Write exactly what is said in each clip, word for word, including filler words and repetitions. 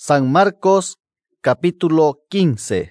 San Marcos, capítulo quince.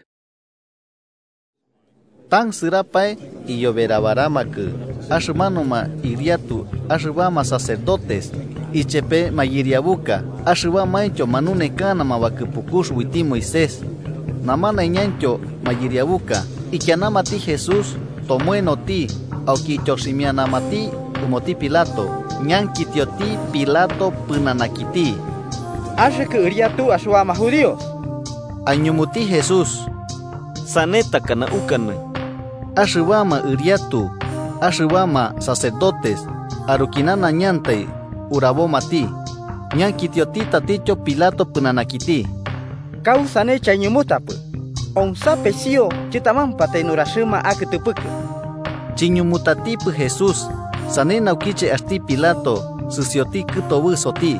Tan sirapai y yoverabaramak, ashmanuma iriatu, ashbama sacerdotes, y chepe mayiriabuka, ashbama encho manune kanama bakupukush witi Moisés, namana ñancho mayiriabuka, y kianamati Jesús, tomueno ti, auquichoshimianamati, umoti Pilato, ñankitioti Pilato punanakiti. Ashe que iriatu ashbama judíos. Añumuti Jesús. Saneta kana ukana. Ashbama iriatu, ashbama sacerdotes, arukinana ñantay, urabomati, ñankitiotita ticho Pilato punanakiti. Kausane chañumutap, onsa pesio chitamanpa tenurashima akitupuk. Chiñumutatipu Jesús, sanena ukiche asti Pilato, susioti kutobusoti.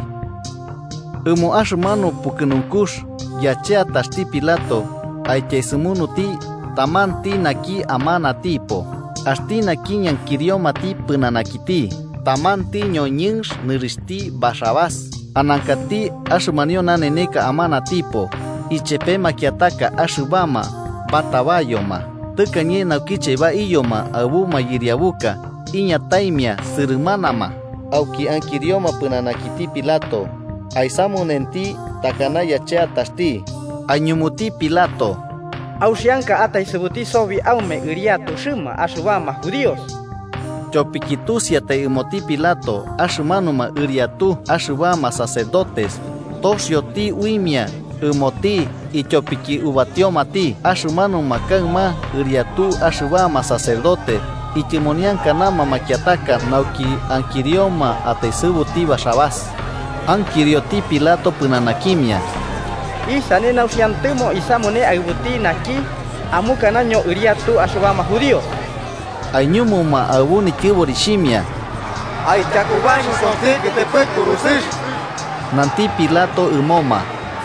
Umo ashmano pukenunkush, yachea tasti Pilato, aichesumunuti, tamanti naki amana tipo, asti naki ñankiriomati punanakiti, tamanti ñoñinsh niristi Barrabás, anankati ashmanio naneneka amana tipo, ichepe makiataka ashubama, batabayoma, tukanye naukiche ba iyoma, abu mayiriabuka, iña taimia, sirmanama, auki ankirioma punanakiti Pilato, aisamunenti takana yachea tasti, añumuti Pilato. Aushianka atay sebuti sobi aume iriatu shima ashubama judíos. Chopikitusia te imoti Pilato, ashumanuma iriatu ashubama sacerdotes, toxioti uimia, imoti, y chopiki ubatiomati, ashumanuma kanma iriatu ashubama sacerdote, y timonian kanama makiataka nauki ankirioma atay sebuti Barrabás. Ankirioti Pilato punanakimia. Isane nausiantemo isamone agubuti naki amukanaño iriatu ashubama judíos. Añumuma abuni kiborishimia. Ay chakubashi sonte que te puede conocer. Nanti Pilato umoma.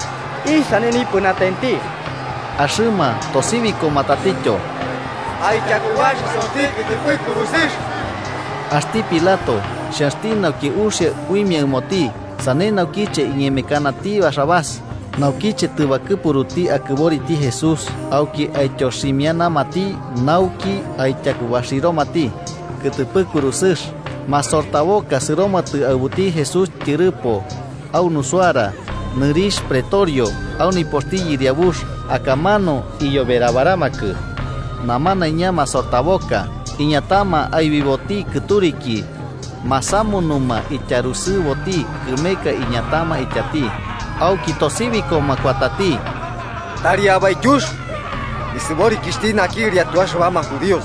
Isane ni punatenti. Ashuma tosibiko mataticho. Ay chakubashi sonte que te puede conocer. Asti Pilato, shastina ki ushe uimia umoti, sanena ukiche iñemekanati Barrabás. Naukiche tubakupuruti akuboriti Jesús, auki aichoshimiana mati, nauki aichakubashiro mati, kutupukurusish, masortaboka siromatu abuti Jesús tirupo, au nusuara, nirish pretorio, au niposti yiriabush, akamano y yoverabaramak, namana iña masortaboka, iñatama aibiboti kuturiki, masamunuma icharusu boti, kumeka iñatama ichati. Au kitosibiko makuatati. Taria bayush. Isibori kistina aquí iriatu ashubama judíos.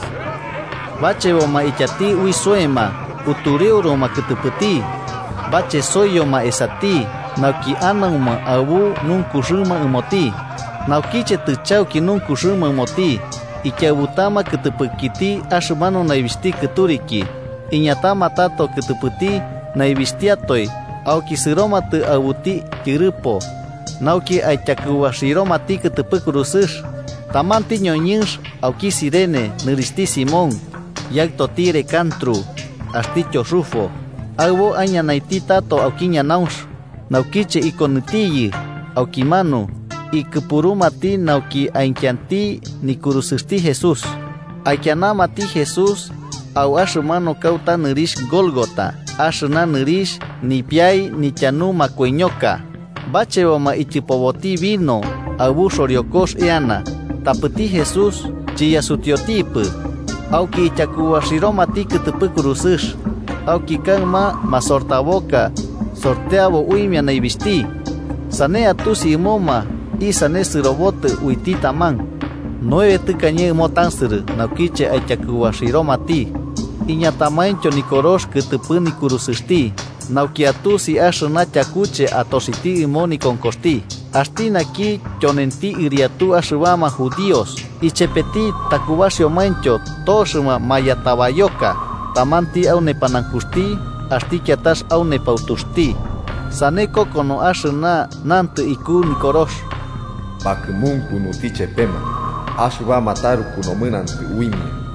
Bache boma ichati uisuema, uturiuro ma kutuputi. Bache soyo ma esati, nauki anama abu nunkushuma umoti. Naukiche tuchauki nunkushuma umoti. Ikiabutama kutupukiti ashubano naivisti kuturiki. Iñatama tato kutuputi naivistiatoi. Auki siromatu abuti tirupo, nauki aichakuwashiromati kutupukurusish, tamanti ñoñinsh, auki sirene, niristi Simón, yakto tire cantru, asticho rufo, agbo aña naiti tato auki ñanaush, naukiche ikonutiyi, auki manu, y kupurumati nauki ainkianti nikurusisti Jesús, aikianamati Jesús, au ashumano kauta nirish Golgota. Ashuna nirish ni piay ni chanu makueñoka. Bacheboma ichipoboti vino, abu shoriokosh eana. Taputi Jesús, chilla sutiotipu. Auki ichakuwashiromati kutupukurusish. Auki kanma masortaboka, sorteabo uimia naivisti. Sanea tusi imoma, y sane sirobote uiti taman. Nueve tukañe motansir, naukiche aichakuwashiromati. Iñatamaincho nikorosh kutupuni kurusisti, naukiatusi ashuna chakuche atositi imoni konkosti. Astina ki chonenti iriatu ashubama judíos, ichepeti takubasio mancho toshuma mayatabayoka, tamanti aune panankusti, asti kiatash aune pautusti. Saneko kono ashuna nantu iku nikorosh. Bakumunku nutiche pema, ashubama taru kunomunantu uimia.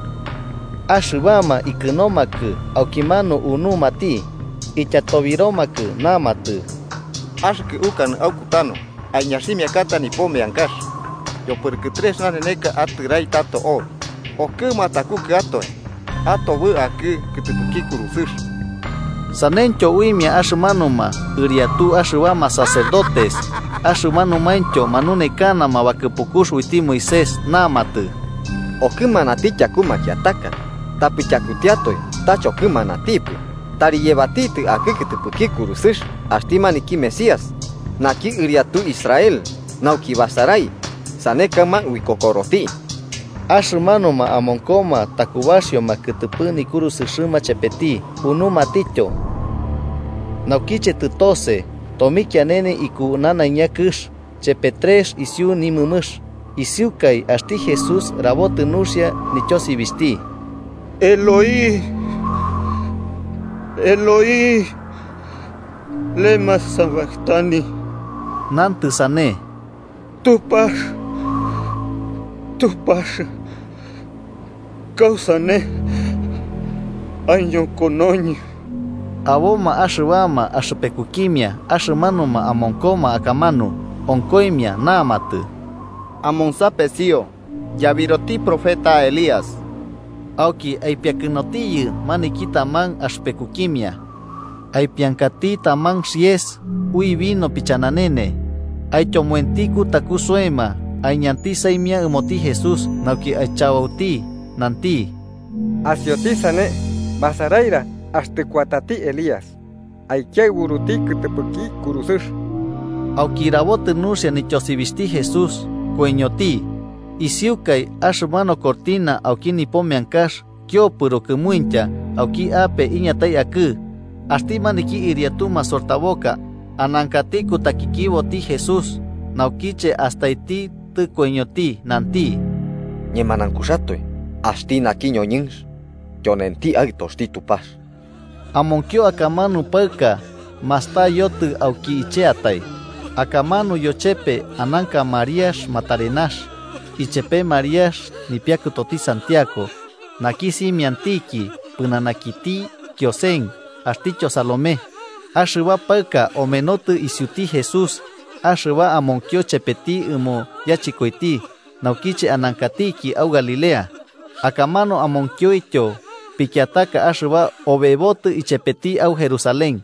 Ashubama ikunomaku, aukimano unumati, ichatoviromaku namatu. Ashki ukan aukutano, Añasimia cata ni pome ancash. Yo porque tres naneneca atirai tato o. O que mataku que ato. Ato bu aquí que te puki kurusir. Sanencho uimia ashumanuma, uriatu ashubama sacerdotes, ashumanumancho manunekana mabakepukush witi Moisés namatu. O que manati chakuma kiataka. Tapi chakutiato, tacho que manatipu. Tari llevatiti aquí que te puki kurusir. Astima niki Mesías. Naki uriatu Israel. Nauki basarai. Sanekama uikokoroti. Ashumanuma amonkoma takubasio maketepuni kurusishima chepeti, unuma ticho. Naukiche tutose, tomikia nene iku nana nyakush, chepetres isiu ni mumush, isiukai asti Jesús rabote nusia nichosi visti. Eloi, Eloi, lema sabachthani. Nantu sane. Tupar, tupar, causane, año conoño. Aboma ashubama ashupekukimia, ashumanuma amonkoma akamanu, onkoimia namatu. Amonsapesio, yaviroti profeta Elías. Auki aipiakinotiyu manikita man ashpekukimia. Aipiankati tamang sies, ui vino pichananene. Aichomuentiku takusuema, ainyanti saimia umoti Jesús, nauki aichawauti, nanti. Asioti sane, basaraira, hasta cuatati Elías. Aikia buruti kutepuki kurusur. Auki rabote nusia nichosivisti Jesús, cueñoti. Isiukai ashmano cortina auki nipomiankash, kyo puro kemuincha, auki ape iñatai aku. Asti maniki iriatuma sortaboka, anankati kutakikibo ti Jesús, naukiche hasta iti te cueñoti, nanti. Ñemanankusatoi, asti nakiño ñins, yonenti agtosti tupas. Amonkyo akamanu perka, masta yotu auki icheatai. Akamanu yochepe ananka Mariash matarenash. Ichepe Mariash nipiaku toti Santiago, nakisi miantiki, punanakiti, kiosen, asticho Salomé. Ashuba perka omenotu isiuti Jesús, ashuba amonkyo chepeti umo yachikoiti, naukiche anankatiki au Galilea. Akamano amonkyo icho, pikiataka ashuba obebotu ichepeti au Jerusalén.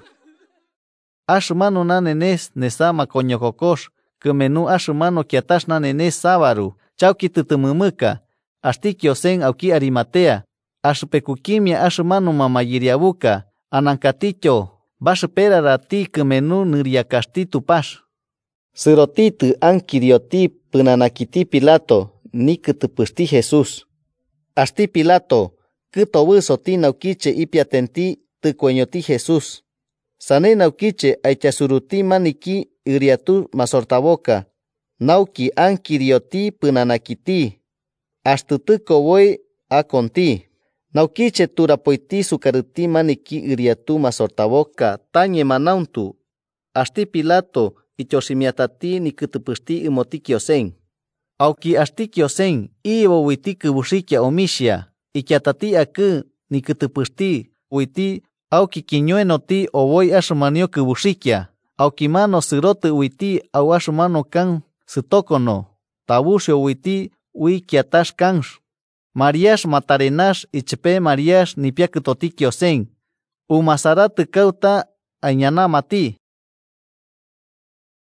Ashumano nanenes nesama koñokokosh, kemenu ashumano kiatash nanenes sábaru, chauki tutumumuka, astikio sen auki Arimatea, ashupekukimia ashumano mamayiriabuka, anankaticho, bashupera rati kemenu niriakasti tupash. Sirotitu ankirioti punanakiti Pilato, nikutupusti Jesús. Asti Pilato, kutowisoti naukiche ipiatenti tukueñoti Jesús. Sane naukiche aichasuruti maniki iriatu masortaboka. Nauki ankirioti punanakiti. Astutuko voy a conti. Naukiche turapoiti sukaruti maniki iriatu masortaboka. Tañe manauntu. Asti Pilato ichosimiatati nikutupusti imotikiosen. Auki astikiosen iwo witi kubushikia omishia. Ikiatati aku nikutupusti witi. Auki kiñuenoti o voy ashumanio kubushikia. Auki mano sirote witi au ashumano kan sitokono. Tabusio witi ui kiatash kansh. Mariash matarenash ichepe Mariash nipiakutoti kiosen. Umasarate kauta añanamati.